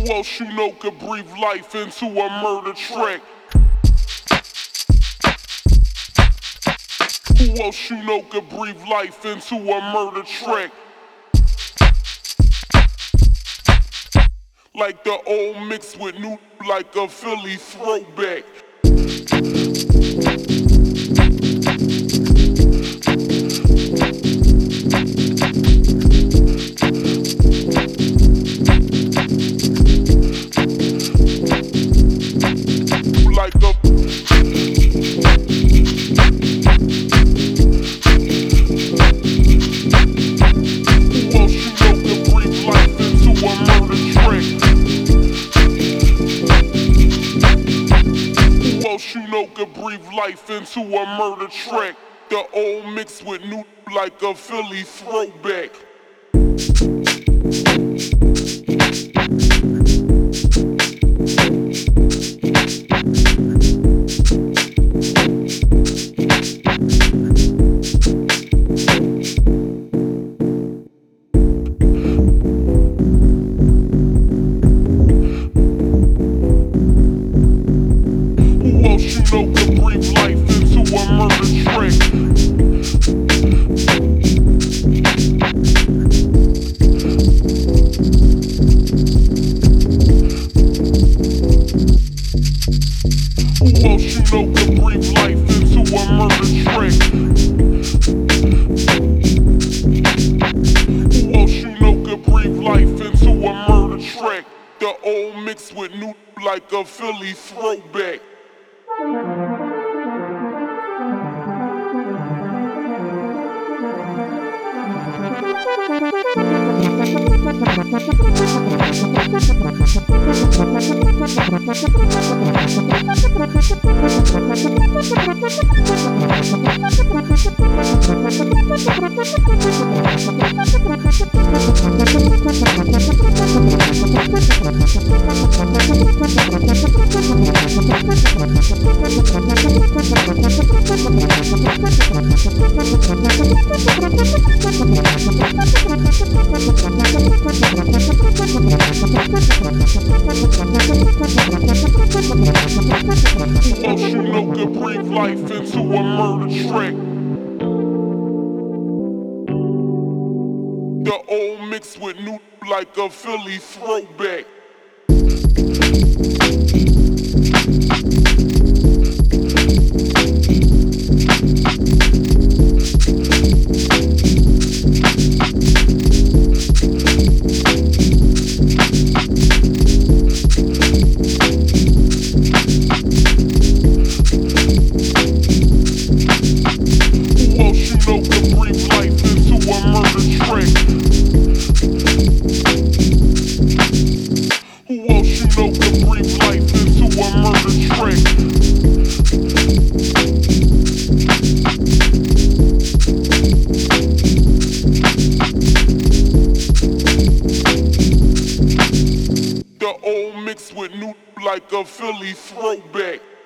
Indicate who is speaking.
Speaker 1: else you know could breathe life into a murder track? Who else you know could breathe life into a murder track? Like the old mixed with new, like a Philly throwback. Like a you know could breathe life into a murder track. The old mixed with new like a Philly throwback. You know could breathe life into a murder track. Who else you know could breathe life into a murder track? Who else you know could breathe life into a murder track? The old mixed with new like a Philly throwback. You know could breathe life into a murder track. The old mixed with new like a Philly throwback. The old mixed with new like a Philly throwback.